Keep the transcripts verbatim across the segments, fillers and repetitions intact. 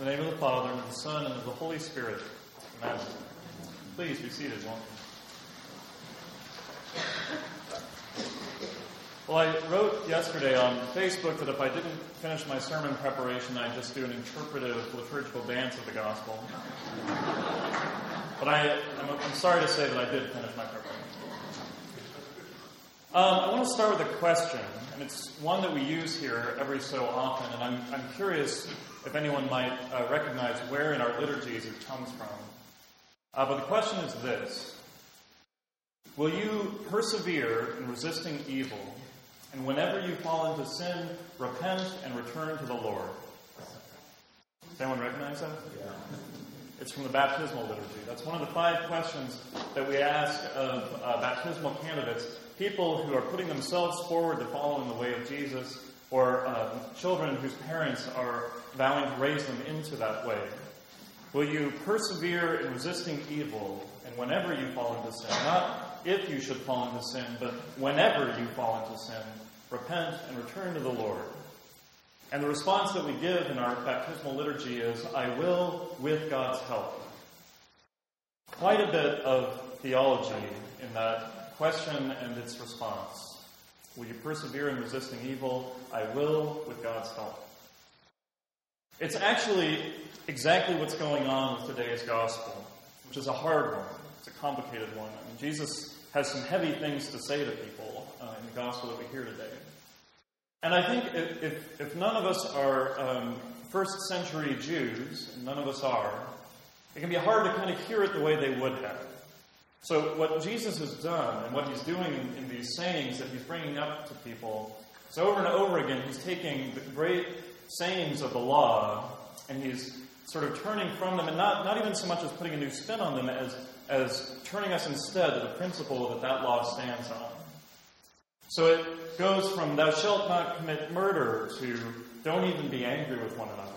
In the name of the Father, and of the Son, and of the Holy Spirit. Amen. Please be seated, won't you? Well, I wrote yesterday on Facebook that if I didn't finish my sermon preparation, I'd just do an interpretive liturgical dance of the gospel. But I, I'm, I'm sorry to say that I did finish my preparation. Um, I want to start with a question, and it's one that we use here every so often, and I'm, I'm curious if anyone might uh, recognize where in our liturgies it comes from. Uh, but the question is this: will you persevere in resisting evil, and whenever you fall into sin, repent and return to the Lord? Does anyone recognize that? Yeah. It's from the baptismal liturgy. That's one of the five questions that we ask of uh, baptismal candidates, people who are putting themselves forward to follow in the way of Jesus, or uh, children whose parents are vowing to raise them into that way. Will you persevere in resisting evil, and whenever you fall into sin, not if you should fall into sin, but whenever you fall into sin, repent and return to the Lord? And the response that we give in our baptismal liturgy is, I will with God's help. Quite a bit of theology in that question and its response. Will you persevere in resisting evil? I will with God's help. It's actually exactly what's going on with today's gospel, which is a hard one. It's a complicated one. I mean, Jesus has some heavy things to say to people uh, in the gospel that we hear today. And I think if, if, if none of us are um, first century Jews, and none of us are, it can be hard to kind of hear it the way they would have. So what Jesus has done, and what he's doing in, in these sayings that he's bringing up to people, is over and over again, he's taking the great sayings of the law, and he's sort of turning from them, and not, not even so much as putting a new spin on them, as, as turning us instead to the principle that that law stands on. So it goes from thou shalt not commit murder to don't even be angry with one another.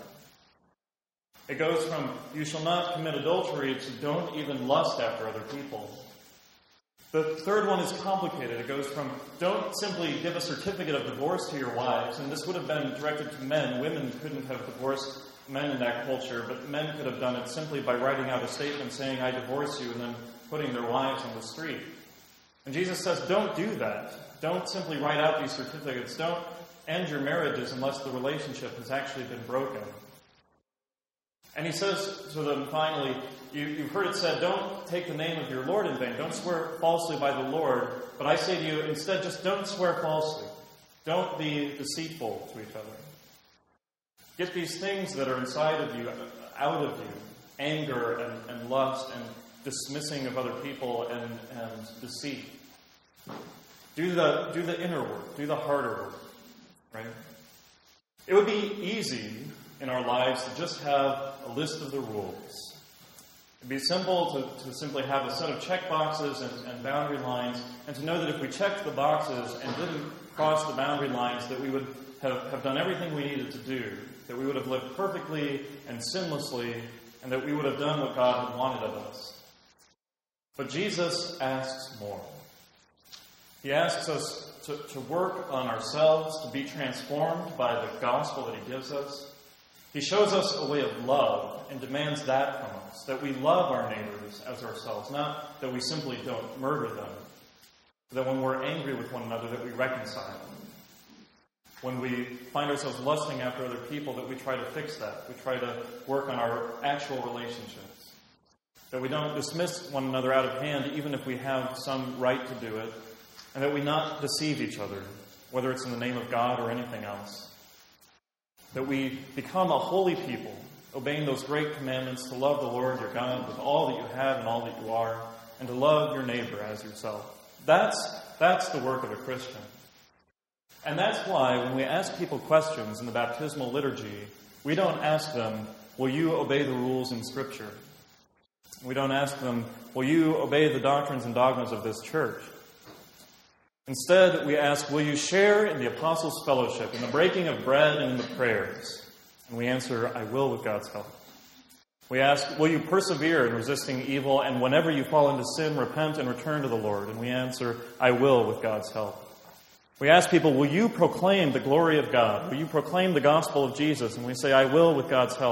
It goes from you shall not commit adultery to don't even lust after other people. The third one is complicated. It goes from don't simply give a certificate of divorce to your wives, and this would have been directed to men. Women couldn't have divorced men in that culture, but men could have done it simply by writing out a statement saying, I divorce you, and then putting their wives on the street. And Jesus says, don't do that. Don't simply write out these certificates. Don't end your marriages unless the relationship has actually been broken. And he says to them finally, you, you've heard it said, don't take the name of your Lord in vain. Don't swear falsely by the Lord. But I say to you, instead, just don't swear falsely. Don't be deceitful to each other. Get these things that are inside of you out of you. Anger and, and lust and dismissing of other people and, and deceit. Do the, do the inner work. Do the harder work. Right? It would be easy in our lives to just have a list of the rules. It'd be simple to, to simply have a set of check boxes and, and boundary lines, and to know that if we checked the boxes and didn't cross the boundary lines, that we would have, have done everything we needed to do, that we would have lived perfectly and sinlessly, and that we would have done what God had wanted of us. But Jesus asks more. He asks us to, to work on ourselves, to be transformed by the gospel that he gives us. He shows us a way of love and demands that from us, that we love our neighbors as ourselves, not that we simply don't murder them, but that when we're angry with one another, that we reconcile. When we find ourselves lusting after other people, that we try to fix that. We try to work on our actual relationships. That we don't dismiss one another out of hand, even if we have some right to do it, and that we not deceive each other, whether it's in the name of God or anything else. That we become a holy people, obeying those great commandments to love the Lord your God with all that you have and all that you are, and to love your neighbor as yourself. That's, that's the work of a Christian. And that's why when we ask people questions in the baptismal liturgy, we don't ask them, will you obey the rules in Scripture? We don't ask them, will you obey the doctrines and dogmas of this church? Instead, we ask, will you share in the apostles' fellowship, in the breaking of bread and in the prayers? And we answer, I will with God's help. We ask, will you persevere in resisting evil, and whenever you fall into sin, repent and return to the Lord? And we answer, I will with God's help. We ask people, will you proclaim the glory of God? Will you proclaim the gospel of Jesus? And we say, I will with God's help.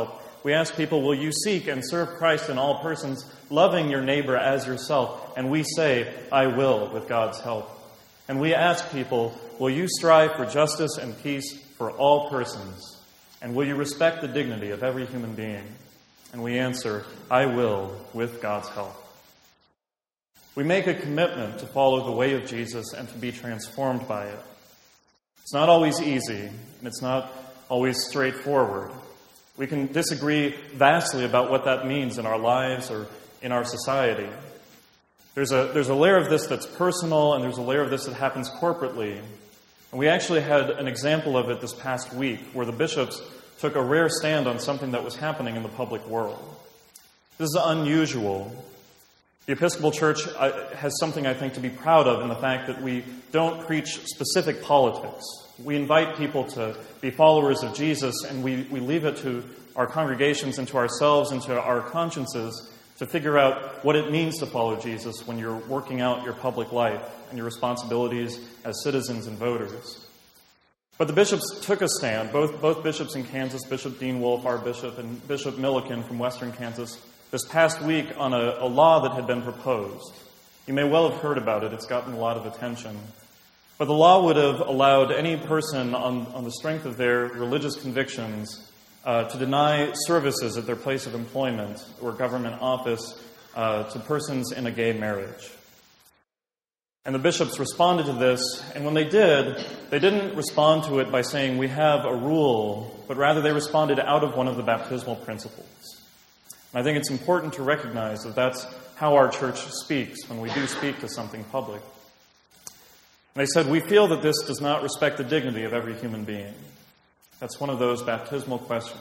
We ask people, will you seek and serve Christ in all persons, loving your neighbor as yourself? And we say, I will, with God's help. And we ask people, will you strive for justice and peace for all persons? And will you respect the dignity of every human being? And we answer, I will, with God's help. We make a commitment to follow the way of Jesus and to be transformed by it. It's not always easy, and it's not always straightforward. We can disagree vastly about what that means in our lives or in our society. There's a, there's a layer of this that's personal, and there's a layer of this that happens corporately. And we actually had an example of it this past week, where the bishops took a rare stand on something that was happening in the public world. This is unusual. The Episcopal Church has something, I think, to be proud of in the fact that we don't preach specific politics. We invite people to be followers of Jesus, and we, we leave it to our congregations and to ourselves and to our consciences to figure out what it means to follow Jesus when you're working out your public life and your responsibilities as citizens and voters. But the bishops took a stand, both, both bishops in Kansas, Bishop Dean Wolf, our bishop, and Bishop Milliken from Western Kansas, this past week on a, a law that had been proposed. You may well have heard about it. It's gotten a lot of attention. But the law would have allowed any person on, on the strength of their religious convictions uh, to deny services at their place of employment or government office uh, to persons in a gay marriage. And the bishops responded to this, and when they did, they didn't respond to it by saying, we have a rule, but rather they responded out of one of the baptismal principles. And I think it's important to recognize that that's how our church speaks when we do speak to something public. And they said, we feel that this does not respect the dignity of every human being. That's one of those baptismal questions.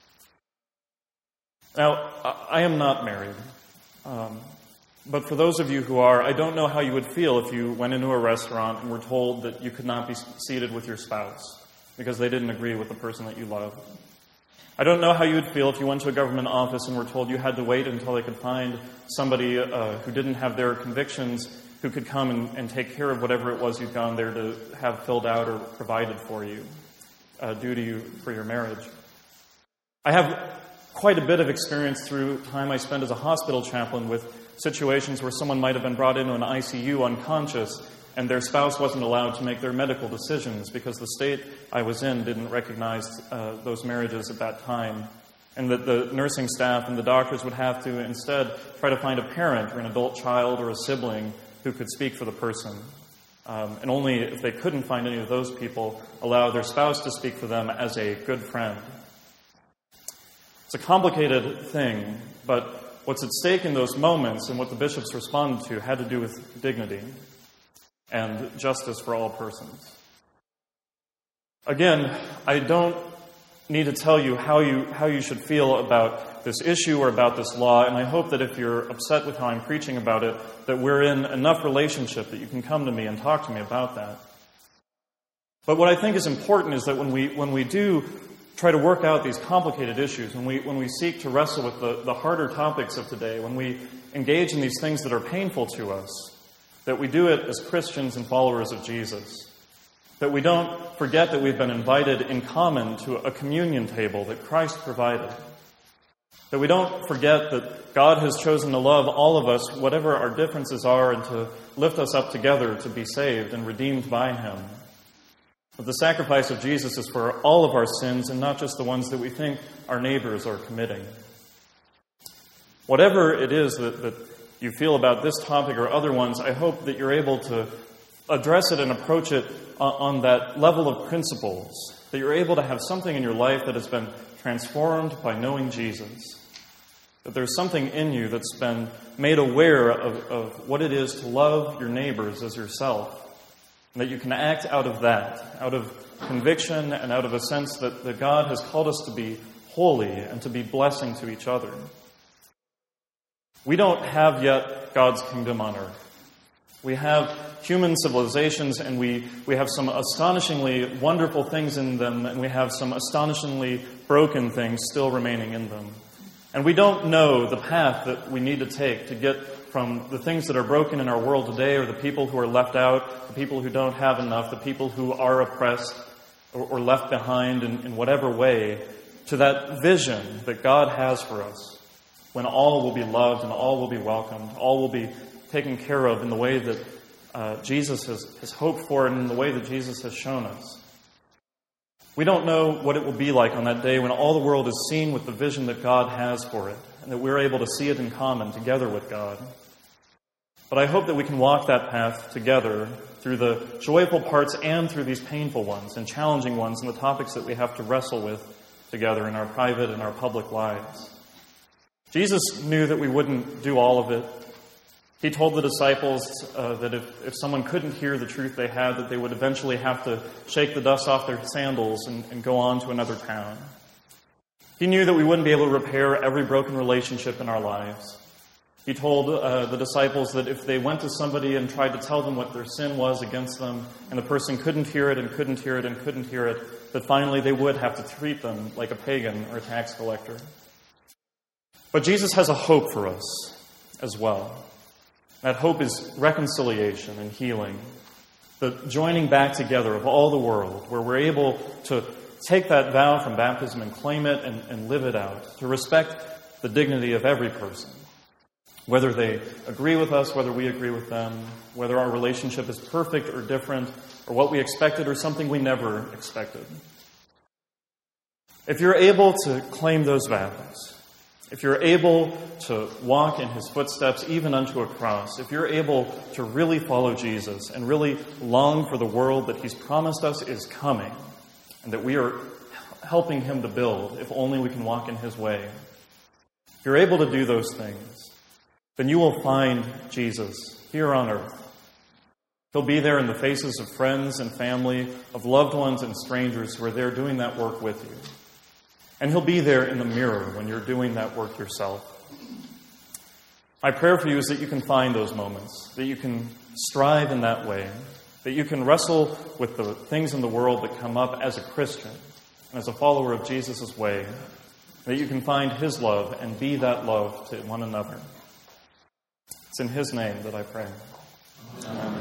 Now, I am not married. Um, but for those of you who are, I don't know how you would feel if you went into a restaurant and were told that you could not be seated with your spouse because they didn't agree with the person that you love. I don't know how you would feel if you went to a government office and were told you had to wait until they could find somebody uh, who didn't have their convictions who could come and, and take care of whatever it was you'd gone there to have filled out or provided for you, uh, due to you for your marriage. I have quite a bit of experience through time I spent as a hospital chaplain with situations where someone might have been brought into an I C U unconscious and their spouse wasn't allowed to make their medical decisions because the state I was in didn't recognize uh, those marriages at that time. And that the nursing staff and the doctors would have to instead try to find a parent or an adult child or a sibling who could speak for the person. Um, and only if they couldn't find any of those people, allow their spouse to speak for them as a good friend. It's a complicated thing, but what's at stake in those moments and what the bishops responded to had to do with dignity and justice for all persons. Again, I don't need to tell you how you how you should feel about this issue or about this law, and I hope that if you're upset with how I'm preaching about it, that we're in enough relationship that you can come to me and talk to me about that. But what I think is important is that when we when we do try to work out these complicated issues, when we when we seek to wrestle with the, the harder topics of today, when we engage in these things that are painful to us, that we do it as Christians and followers of Jesus. That we don't forget that we've been invited in common to a communion table that Christ provided. That we don't forget that God has chosen to love all of us, whatever our differences are, and to lift us up together to be saved and redeemed by Him. That the sacrifice of Jesus is for all of our sins and not just the ones that we think our neighbors are committing. Whatever it is that, that you feel about this topic or other ones, I hope that you're able to address it and approach it on that level of principles, that you're able to have something in your life that has been transformed by knowing Jesus, that there's something in you that's been made aware of, of what it is to love your neighbors as yourself, and that you can act out of that, out of conviction and out of a sense that, that God has called us to be holy and to be blessing to each other. We don't have yet God's kingdom on earth. We have human civilizations, and we, we have some astonishingly wonderful things in them, and we have some astonishingly broken things still remaining in them. And we don't know the path that we need to take to get from the things that are broken in our world today, or the people who are left out, the people who don't have enough, the people who are oppressed or, or left behind in, in whatever way, to that vision that God has for us, when all will be loved and all will be welcomed, all will be taken care of in the way that uh, Jesus has, has hoped for and in the way that Jesus has shown us. We don't know what it will be like on that day when all the world is seen with the vision that God has for it, and that we're able to see it in common together with God. But I hope that we can walk that path together through the joyful parts and through these painful ones and challenging ones and the topics that we have to wrestle with together in our private and our public lives. Jesus knew that we wouldn't do all of it. He told the disciples uh, that if, if someone couldn't hear the truth they had, that they would eventually have to shake the dust off their sandals and, and go on to another town. He knew that we wouldn't be able to repair every broken relationship in our lives. He told uh, the disciples that if they went to somebody and tried to tell them what their sin was against them, and the person couldn't hear it and couldn't hear it and couldn't hear it, that finally they would have to treat them like a pagan or a tax collector. But Jesus has a hope for us as well. That hope is reconciliation and healing, the joining back together of all the world, where we're able to take that vow from baptism and claim it and, and live it out, to respect the dignity of every person. Whether they agree with us, whether we agree with them, whether our relationship is perfect or different, or what we expected or something we never expected. If you're able to claim those vows, if you're able to walk in his footsteps even unto a cross, if you're able to really follow Jesus and really long for the world that he's promised us is coming, and that we are helping him to build, if only we can walk in his way, if you're able to do those things, then you will find Jesus here on earth. He'll be there in the faces of friends and family, of loved ones and strangers who are there doing that work with you. And he'll be there in the mirror when you're doing that work yourself. My prayer for you is that you can find those moments, that you can strive in that way, that you can wrestle with the things in the world that come up as a Christian and as a follower of Jesus' way, that you can find his love and be that love to one another. It's in his name that I pray. Amen.